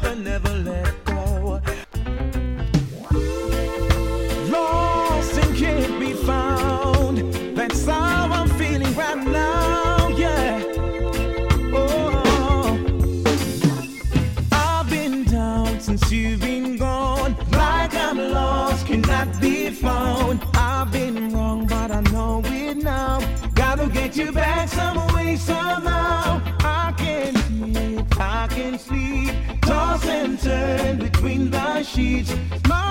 never, never let go. Lost and can't be found. That's how I'm feeling right now, yeah. Oh, I've been down since you've been gone. Like I'm lost, cannot be found. I've been wrong, but I know it now. Gotta get you back some way, somehow. I can eat, I can sleep, toss and turn between the sheets. My